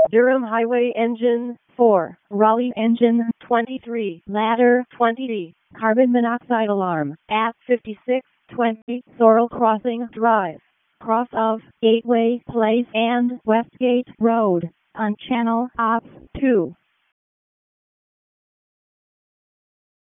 Durham Highway Engine 4, Raleigh Engine 23, Ladder 20, Carbon Monoxide Alarm at 5620 Sorrel Crossing Drive, cross of Gateway Place and Westgate Road, on Channel Op 2.